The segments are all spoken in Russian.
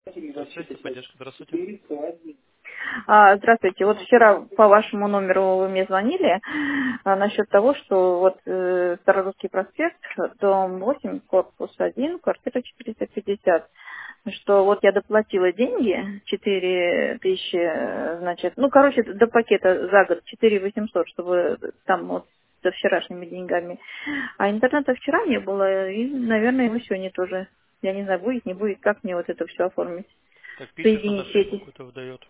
Здравствуйте, поддержка, здравствуйте. Здравствуйте. Вот вчера по вашему номеру вы мне звонили насчет того, что вот Старорусский проспект, дом 8, корпус 1, квартира 450, что вот я доплатила деньги, 4 тысячи, значит, ну, короче, до пакета за год 4800, чтобы там вот со вчерашними деньгами. А интернета вчера не было, и, наверное, его сегодня тоже. Я не знаю, будет, не будет, как мне вот это все оформить. Так, пишет, что-то Соединить ошибку эти. какую-то выдает.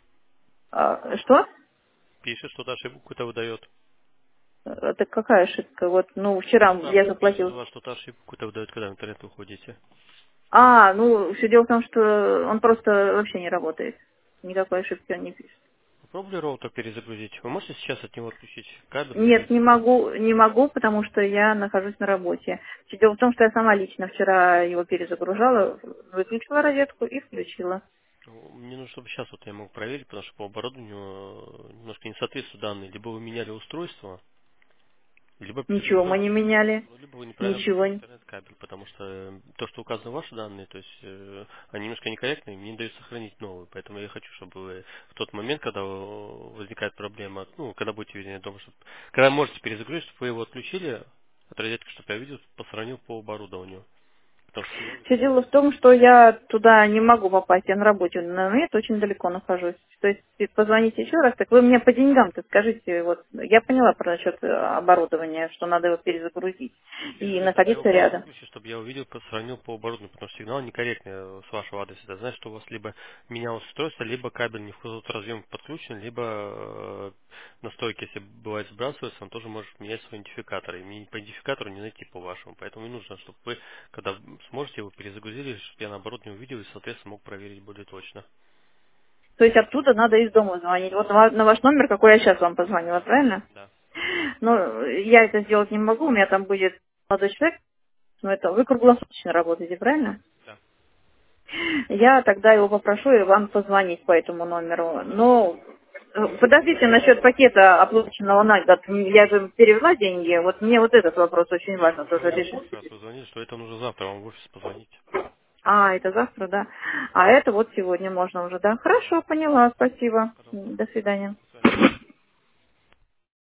Что? Пишет, что-то ошибку какую-то выдает. Это какая ошибка? Вот, ну, вчера я Программа пишет, у заплатила. вас что-то ошибку какую-то выдает, когда в интернет выходите. Ну, все дело в том, что он просто вообще не работает. Никакой ошибки он не пишет. Попробовали роутер перезагрузить. Вы можете сейчас от него отключить кабель и Нет, перезагрузить? не могу, потому что я нахожусь на работе. Все дело в том, что я сама лично вчера его перезагружала, выключила розетку и включила. Ну, мне нужно, чтобы сейчас вот я мог проверить, потому что по оборудованию немножко не соответствуют данные. Либо вы меняли устройство, либо Ничего мы перезагружали не устройство. меняли. Ну, либо вы неправильно Ничего. подключили интернет-кабель, потому что то, что указаны ваши данные, то есть они немножко некорректные, мне не дают сохранить новые. Поэтому я хочу, чтобы вы в тот момент, когда возникает проблема, ну, когда будете, вернее, дома, чтобы, когда можете перезагрузить, чтобы вы его отключили от розетки, чтобы я видел, посравнил по оборудованию. Потому что сигнал не Все дело в получается. том, что я туда не могу попасть, я на работе на момент очень далеко нахожусь. То есть позвоните еще раз, так вы мне по деньгам-то скажите, вот я поняла про насчет оборудования, что надо его перезагрузить и Перезагрузить, чтобы я его находиться просто рядом. выключил, чтобы я увидел, сравнил по оборудованию, потому что сигнал некорректный с вашего адреса. Это значит, что у вас либо менялось устройство, либо кабель не в тот разъем подключен, либо на стойке, если бывает сбрасывается, он тоже может менять свой идентификатор. И мне по идентификатору не найти по вашему. Поэтому мне нужно, чтобы вы, когда сможете, его перезагрузили, чтобы я наоборот не увидел и, соответственно, мог проверить более точно. То есть оттуда надо из дома звонить. Вот на ваш номер, какой я сейчас вам позвонила, Да, правильно? да, Но я это сделать не могу, у меня там будет молодой человек, но это вы круглосуточно работаете, правильно? да. Я тогда его попрошу и вам позвонить по этому номеру. Но подождите насчет пакета оплаченного на год. Я же перевела деньги. Вот мне вот этот вопрос очень Это важно уже тоже вам в решить. прошлый раз вы звонили, что это нужно завтра вам в офис позвонить. Это завтра, да. А это вот сегодня можно уже, да? Хорошо, поняла. Спасибо. Пожалуйста. До свидания.